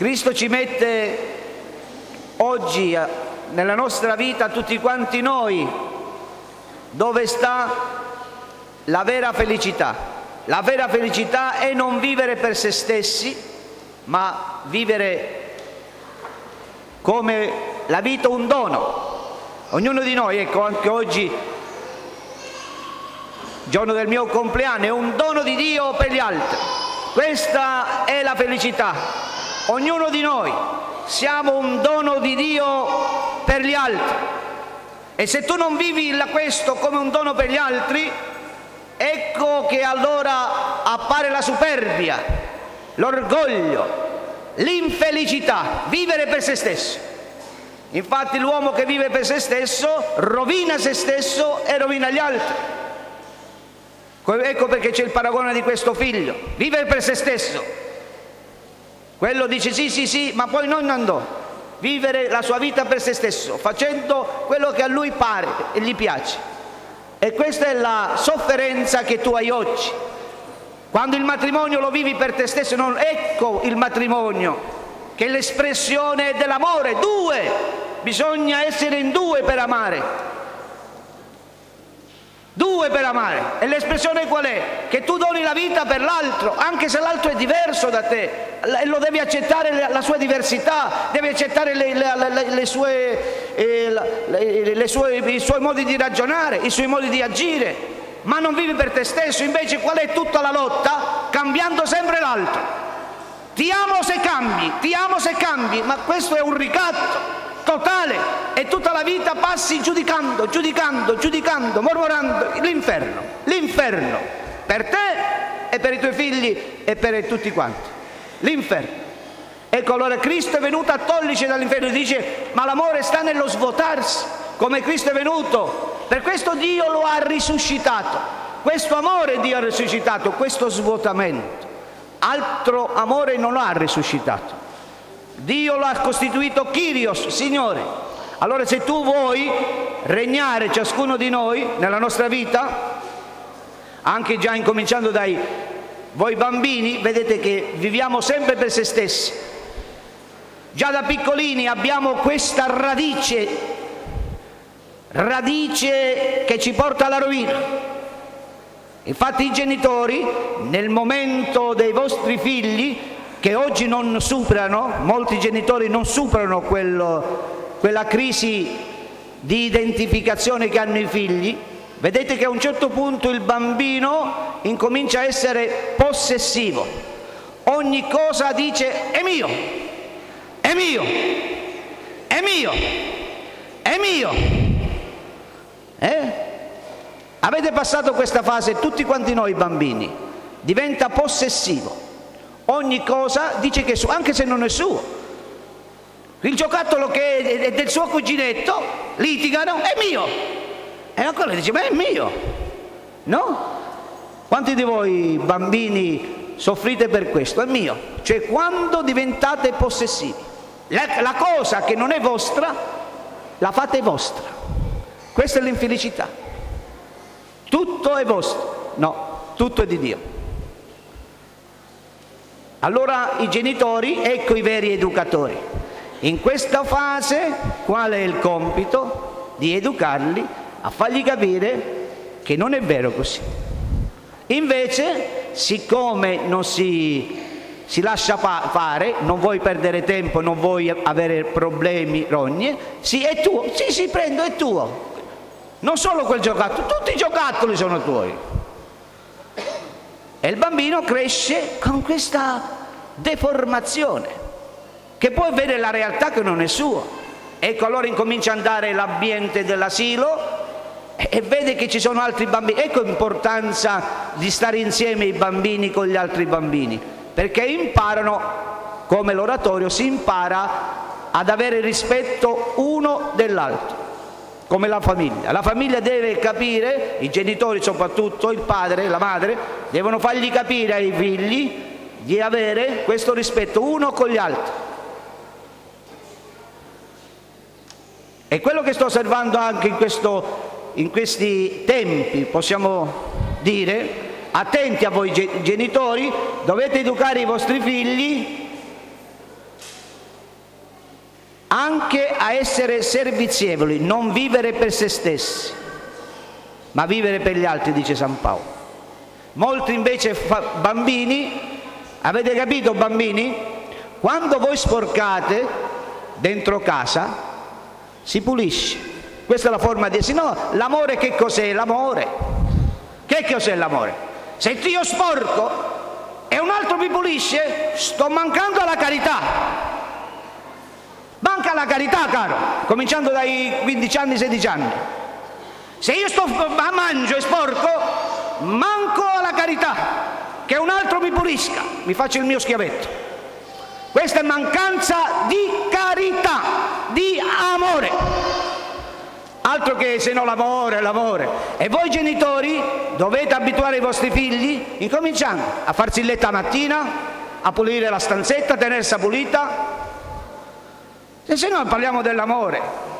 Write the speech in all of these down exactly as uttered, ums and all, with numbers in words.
Cristo ci mette oggi nella nostra vita, tutti quanti noi, dove sta la vera felicità. La vera felicità è non vivere per se stessi, ma vivere come la vita un dono. Ognuno di noi, ecco, anche oggi, giorno del mio compleanno, è un dono di Dio per gli altri. Questa è la felicità. Ognuno di noi siamo un dono di Dio per gli altri. E se tu non vivi questo come un dono per gli altri, ecco che allora appare la superbia, l'orgoglio, l'infelicità, vivere per se stesso. Infatti l'uomo che vive per se stesso rovina se stesso e rovina gli altri. Ecco perché c'è il paragone di questo figlio, vive per se stesso. Quello dice sì, sì, sì, ma poi non andò. Vivere la sua vita per se stesso, facendo quello che a lui pare e gli piace. E questa è la sofferenza che tu hai oggi. Quando il matrimonio lo vivi per te stesso, non, ecco il matrimonio, che è l'espressione dell'amore. Due, bisogna essere in due per amare. Due per amare. E l'espressione qual è? Che tu doni la vita per l'altro, anche se l'altro è diverso da te, e lo devi accettare la sua diversità, devi accettare le, le, le, le sue, eh, le, le sue, i suoi modi di ragionare, i suoi modi di agire, ma non vivi per te stesso. Invece qual è tutta la lotta? Cambiando sempre l'altro. Ti amo se cambi, ti amo se cambi, ma questo è un ricatto totale, e tutta la vita passi giudicando, giudicando, giudicando, mormorando. L'inferno, l'inferno per te e per i tuoi figli e per tutti quanti, l'inferno. Ecco, allora Cristo è venuto a toglierci dall'inferno. Dice, ma l'amore sta nello svuotarsi, come Cristo è venuto. Per questo Dio lo ha risuscitato, questo amore Dio ha risuscitato, questo svuotamento. Altro amore non lo ha risuscitato. Dio lo ha costituito Kyrios, Signore. Allora se tu vuoi regnare ciascuno di noi nella nostra vita, anche già incominciando dai voi bambini, vedete che viviamo sempre per se stessi. Già da piccolini abbiamo questa radice, radice che ci porta alla rovina. Infatti i genitori, nel momento dei vostri figli, che oggi non superano, molti genitori non superano quello, quella crisi di identificazione che hanno i figli, vedete che a un certo punto il bambino incomincia a essere possessivo. Ogni cosa dice è mio, è mio, è mio, è mio. Eh? Avete passato questa fase tutti quanti noi bambini, diventa possessivo, ogni cosa dice che è suo, anche se non è suo. Il giocattolo che è del suo cuginetto, litigano, è mio, e ancora dice ma è mio, no? Quanti di voi bambini soffrite per questo? È mio, cioè quando diventate possessivi, la, la cosa che non è vostra la fate vostra. Questa è l'infelicità. Tutto è vostro, no, tutto è di Dio. Allora i genitori, ecco i veri educatori. In questa fase qual è il compito? Di educarli, a fargli capire che non è vero così. Invece, siccome non si, si lascia fa fare, non vuoi perdere tempo, non vuoi avere problemi, rogne, sì, è tuo, sì, sì, prendo, è tuo. Non solo quel giocattolo, tutti i giocattoli sono tuoi. E il bambino cresce con questa deformazione, che poi vede la realtà che non è sua. Ecco, allora incomincia ad andare l'ambiente dell'asilo e vede che ci sono altri bambini. Ecco l'importanza di stare insieme i bambini con gli altri bambini, perché imparano, come l'oratorio, si impara ad avere rispetto uno dell'altro. Come la famiglia. La famiglia deve capire, i genitori soprattutto, il padre, la madre, devono fargli capire ai figli di avere questo rispetto uno con gli altri. E quello che sto osservando anche in, questo, in questi tempi, possiamo dire, attenti a voi genitori, dovete educare i vostri figli anche a essere servizievoli, non vivere per se stessi, ma vivere per gli altri, dice San Paolo. Molti invece bambini, avete capito bambini? Quando voi sporcate dentro casa si pulisce. Questa è la forma di essere. No, l'amore che cos'è? L'amore. Che cos'è l'amore? Se io sporco e un altro mi pulisce, sto mancando alla carità. Manca la carità, caro, cominciando dai quindici anni, sedici anni. Se io sto a mangio e sporco, manco alla carità, che un altro mi pulisca, mi faccia il mio schiavetto. Questa è mancanza di carità, di amore. Altro che se no l'amore, l'amore. E voi genitori dovete abituare i vostri figli, incominciando a farsi il letto la mattina, a pulire la stanzetta, a tenersi pulita. E se no parliamo dell'amore.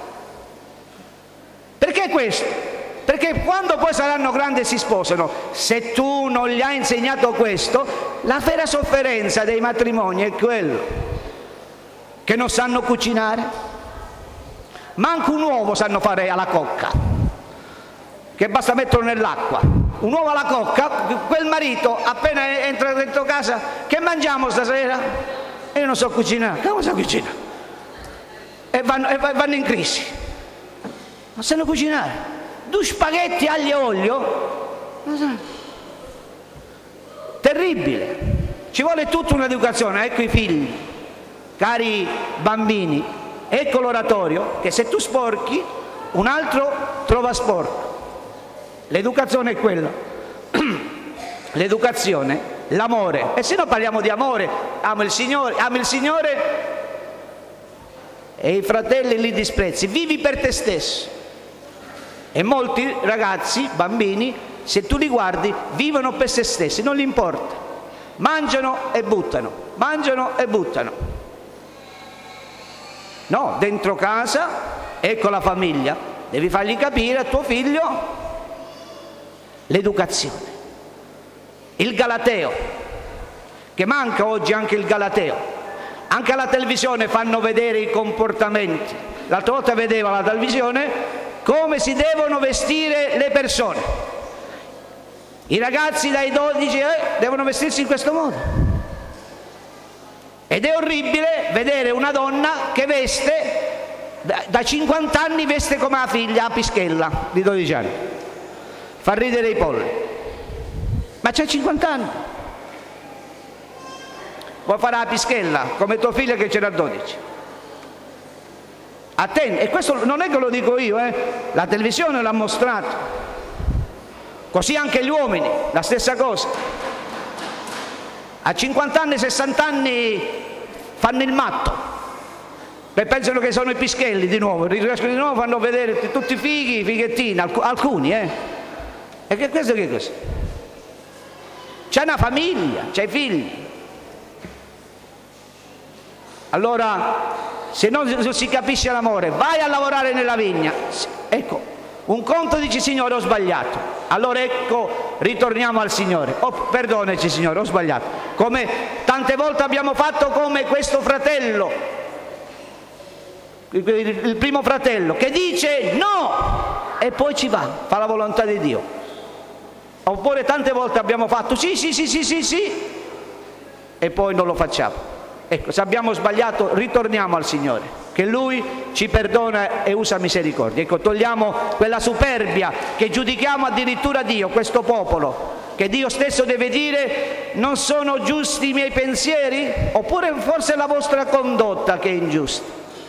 Perché questo? Perché quando poi saranno grandi e si sposano, se tu non gli hai insegnato questo, la vera sofferenza dei matrimoni è quello, che non sanno cucinare, manco un uovo sanno fare alla cocca, che basta metterlo nell'acqua, un uovo alla cocca, quel marito appena entra dentro casa, che mangiamo stasera? E io non so cucinare, come so cucinare? E vanno, e vanno in crisi, non sanno cucinare. Due spaghetti aglio e olio, terribile. Ci vuole tutta un'educazione. Ecco i figli, cari bambini, ecco l'oratorio, che se tu sporchi un altro trova sporco. L'educazione è quella, l'educazione, l'amore. E se no parliamo di amore, amo il Signore, amo il Signore e i fratelli li disprezzi, vivi per te stesso. E molti ragazzi, bambini, se tu li guardi, vivono per se stessi, non gli importa. Mangiano e buttano, mangiano e buttano. No, dentro casa, ecco la famiglia, devi fargli capire a tuo figlio l'educazione. Il galateo, che manca oggi anche il galateo. Anche alla televisione fanno vedere i comportamenti. L'altra volta vedevo alla televisione come si devono vestire le persone. I ragazzi dai dodici eh, devono vestirsi in questo modo. Ed è orribile vedere una donna che veste, da, da cinquanta anni veste come la figlia, la pischella di dodici anni. Fa ridere i polli. Ma c'ha cinquanta anni. Vuoi fare la pischella come tuo figlio che ce n'ha dodici. Attenti, e questo non è che lo dico io, eh? La televisione l'ha mostrato. Così anche gli uomini, la stessa cosa. A cinquanta anni, sessanta anni fanno il matto. Beh, pensano che sono i pischelli di nuovo, riescono di nuovo, fanno vedere tutti i fighi, fighettini, alcuni, eh? E che questo che cos'è? C'è una famiglia, c'è i figli. Allora, se non si capisce l'amore, vai a lavorare nella vigna. Ecco, un conto dici Signore ho sbagliato, allora ecco ritorniamo al Signore. Oh, perdonaci Signore, ho sbagliato. Come tante volte abbiamo fatto come questo fratello, il primo fratello, che dice no e poi ci va, fa la volontà di Dio. Oppure tante volte abbiamo fatto sì, sì, sì, sì, sì, sì e poi non lo facciamo. Ecco, se abbiamo sbagliato ritorniamo al Signore, che Lui ci perdona e usa misericordia. Ecco, togliamo quella superbia che giudichiamo addirittura Dio, questo popolo, che Dio stesso deve dire non sono giusti i miei pensieri? Oppure forse è la vostra condotta che è ingiusta?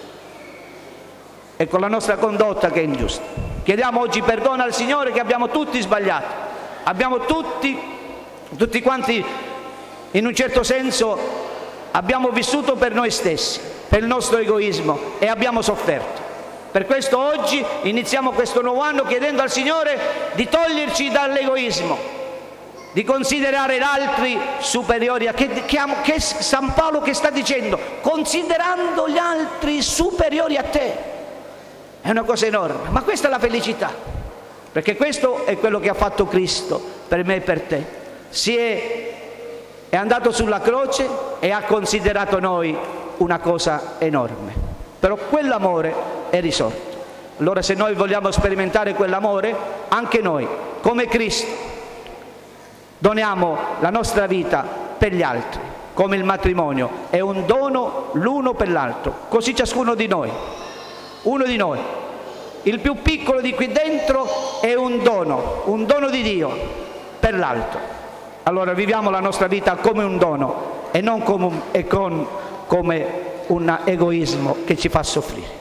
Ecco, la nostra condotta che è ingiusta. Chiediamo oggi perdono al Signore che abbiamo tutti sbagliato, abbiamo tutti, tutti quanti in un certo senso abbiamo vissuto per noi stessi, per il nostro egoismo e abbiamo sofferto. Per questo oggi iniziamo questo nuovo anno chiedendo al Signore di toglierci dall'egoismo, di considerare gli altri superiori a che, che, che San Paolo che sta dicendo, considerando gli altri superiori a te. È una cosa enorme, ma questa è la felicità, perché questo è quello che ha fatto Cristo per me e per te. Si è È andato sulla croce e ha considerato noi una cosa enorme. però quell'amore è risorto. Allora se noi vogliamo sperimentare quell'amore, anche noi, come Cristo, doniamo la nostra vita per gli altri, come il matrimonio è un dono l'uno per l'altro, così ciascuno di noi, uno di noi, il più piccolo di qui dentro è un dono, un dono di Dio per l'altro. Allora viviamo la nostra vita come un dono e non come un, e con, come un egoismo che ci fa soffrire.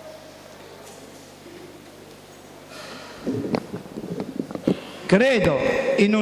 Credo